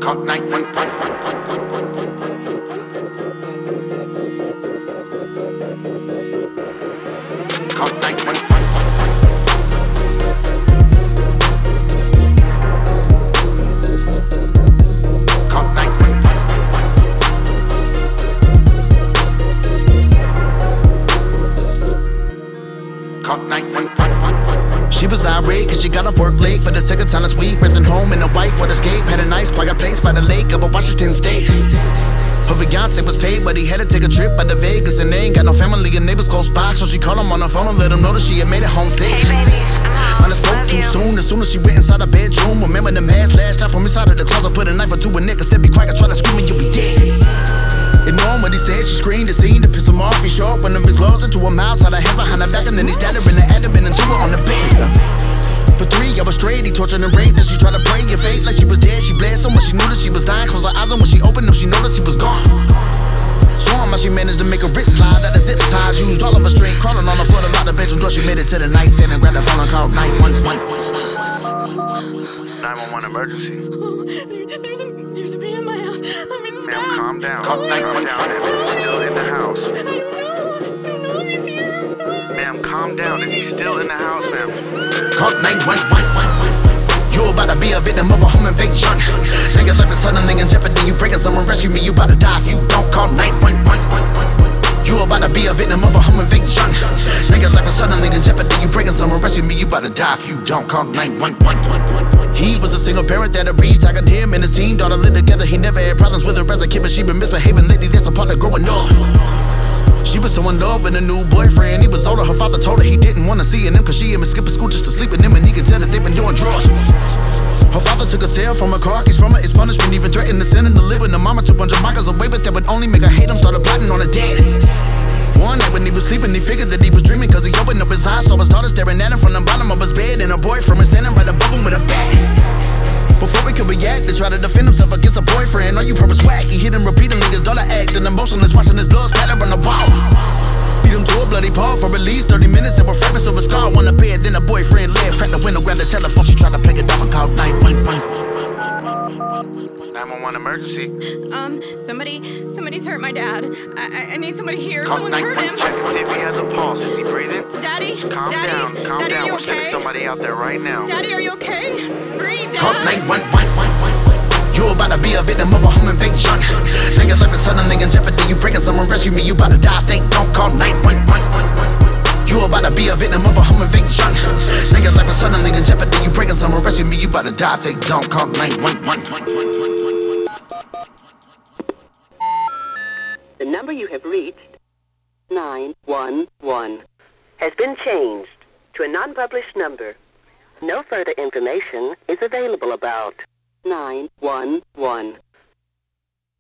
Call 911. Call 911. Call 911. Call 911. She was irate cause she got off work late for the second time this week. Resting home in a white for the escape. Had a nice quiet place by the lake of a Washington State. Her fiance was paid, but he had to take a trip out to Vegas, and they ain't got no family and neighbors close by. So she called him on the phone and let him know that she had made it home safe. Hey baby, When I spoke too soon, as soon as she went inside her bedroom, remember the mask lashed out from inside of the closet, put a knife or two in Nick and said, "Be quiet, try to scream and you'll be dead." Ignoring what he said, she screamed. It seemed to piss him off. He showed up one of his gloves into her mouth, tied her head behind her back, and then he stabbed her in the abdomen and threw her on the bed. For 3 hours straight, he tortured and raped her. She tried to pray in faith like she was dead. She bled so much she knew that she was dying. Closed her eyes, and when she opened them, she noticed he was gone. Saw him how she managed to make her wrist slide out the zip ties. Used all of her strength, crawling on the floor to lock the bedroom door. She made it to the nightstand and grabbed the phone and called 911. 911 emergency. there's a man in my house. I'm in the Ma'am, calm down. Call Calm 911. down. Is he still in the house? I don't know if he's here. Ma'am, calm down. Is he still in the house, ma'am? Call 911. You about to be a victim of a home invasion. Nigga life is suddenly in jeopardy. You breaking someone, rescue me. You about to die if you don't call 911. You about to be a victim of a home invasion. Nigga life is suddenly in jeopardy. You breaking someone, rescue me. You about to die if you don't call 911. He was a single parent that agreed, talking to him and his teen daughter lived together. He never had problems with her as a kid, but she been misbehaving lately. That's a part of growing up. She was so in love with a new boyfriend. He was older, her father told her he didn't want to see him, cause she had been skipping school just to sleep with him, and he could tell that they been doing drugs. Her father took a cell from her car keys from her. It's punishment, even threatened to send him to live with her mama 200 miles away, but that would only make her hate him. Started plotting on her dad. One night when he was sleeping, he figured that he was dreaming, cause he opened up his eyes, saw his daughter staring at him from the bottom of his bed, and her boyfriend was standing right above him with a bat. Before he could react, they tried to defend himself against a boyfriend. All you heard was whack. He hit him repeatedly, his daughter acting emotionless, watching his blood spatter on the wall. Beat him to a bloody paw for at least 30 minutes. There were fragments of a scar on the bed. Then the boyfriend left, cracked the window, grabbed the telephone. She tried to play it off and called 911. 911 emergency. Somebody's hurt my dad. I need somebody here. Call Someone hurt him. 911. Check and see if he has a pulse. Is he breathing? Daddy, Calm Daddy, down. Calm Daddy, down. are you We're sending okay? somebody out there right now. Daddy, are you okay? Breathe, Dad. Call 911. You about to be a victim of a home invasion. Nigga life is suddenly in jeopardy. You breaking someone, rescue me. You about to die if they don't call 911. You about to be a victim of a home invasion. Nigga life is suddenly in jeopardy. You breaking someone, rescue me. You about to die if they don't call 911. The number you have reached, 911, has been changed to a non-published number. No further information is available about 911.